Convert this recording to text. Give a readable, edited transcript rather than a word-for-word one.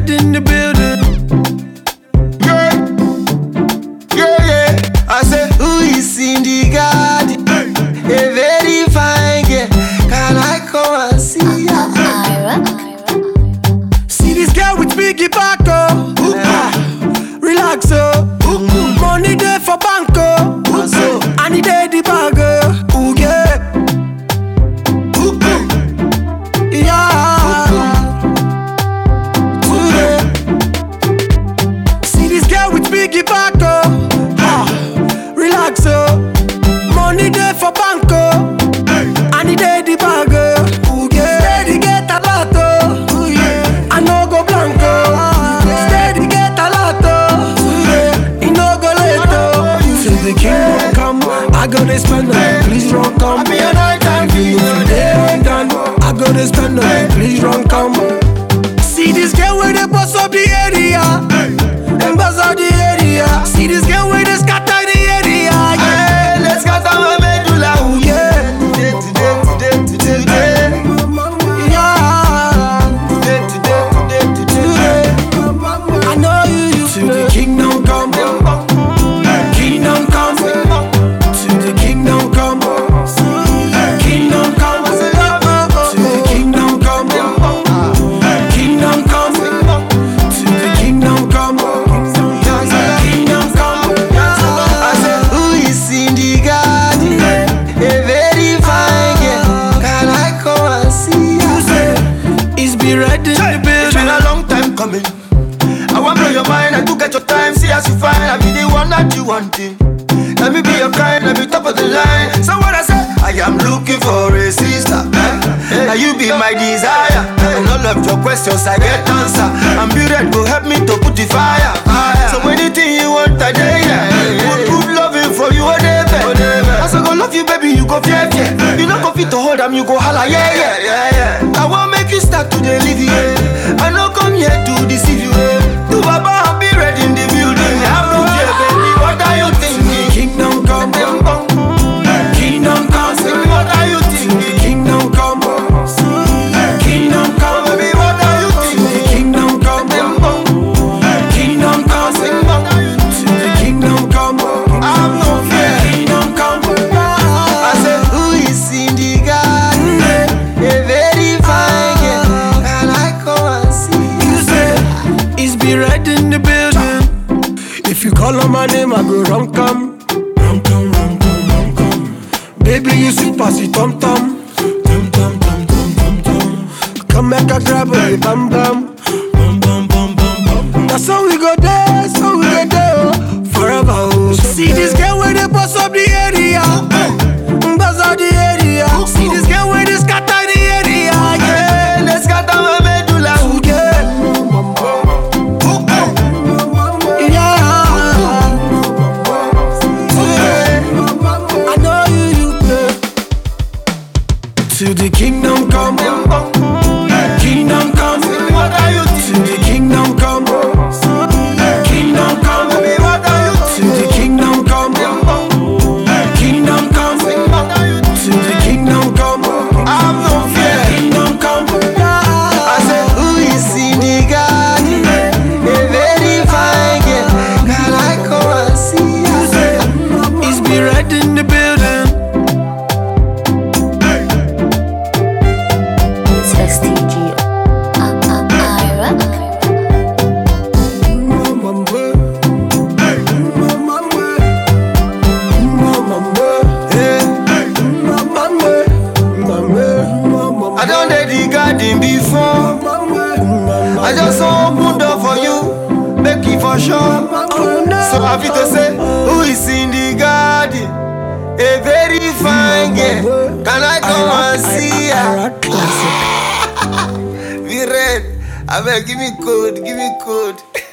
red in the building. Yeah, yeah, yeah. I say, who is in the garden? A very fine girl. Can I come and see her? See this girl with biggie back, oh. Relax, oh. Money there for banco. I need the bag, oh. Ooh, yeah. Yeah. See this girl with biggie back, oh. Relax, oh. Money there for banco. I need the bag, oh. Ooh, yeah. Steady get a lot, oh. Ooh, yeah. I no go blanco. Steady get a lot, oh. Ooh, yeah. It no go late, oh. Till the king come, I gotta spend it. Please don't come. I be a night time for you. They done. I gotta spend it. Please don't come. See this girl where they bust up the area. Them bust up the area. See this girl where they scatter the area. Yeah. Hey, let's go to my medulla. Ooh, yeah. Today. Yeah. Today. I know you to the kingdom come. Kingdom come. To the kingdom come. Kingdom come. To the kingdom come. Kingdom come. To the kingdom come. Kingdom come. I say, who is in the garden? A very fine girl. Can I come and see her? It's be red in the It's been building. a long time coming. I want blow your mind, I do get your time. See as you find, I be the one that you wanted. Let me be your kind, let me top of the line. So what I say, I am looking for a sister. Now you be my desire. And all of your questions I get answer. And be ready to help me to put the fire. So anything you want, I dare ya. Put loving for you, whatever. As I go love you, baby, you go fear. You not go fit to hold them, you go holla, yeah. I want make you start to live here. I no come here to deceive you. Do Baba and be ready in the building. I'm no fear, baby. What are you thinking? Kingdom come. Kingdom come. What are you thinking? Kingdom come. Kingdom come. Baby, what are you thinking? Kingdom come. Kingdom come. To the kingdom come. I'm no fear. Kingdom come. I said, who is in the garden? A very fine girl. Can I come and see You say it's be red in the building. If you call on my name, I go rum come. Baby, you sweet pass it tom tom. Come make a grab a bam bam. That's how we go there, so we go there, oh. Forever, oh. See this girl where they bust up the area. Bust up the area. See this girl where they scatter the area. Yeah. Hey, let's go to my medulla. Ooh, yeah. I know you play. To the kingdom come. Kingdom come. What are you To thinking? the kingdom come. Kingdom come. Baby, what are you To the kingdom come. Kingdom come. To the kingdom come. I'm no fear. Kingdom come. I said, who is in the garden? A very fine girl. Can I come and see her? It's be red in the building. It's STG. I done did the garden before. I just open door for you, make it for sure. So I feel to say, who is in the garden? A very fine girl. Can I come and see her? Be red. I beg, give me code.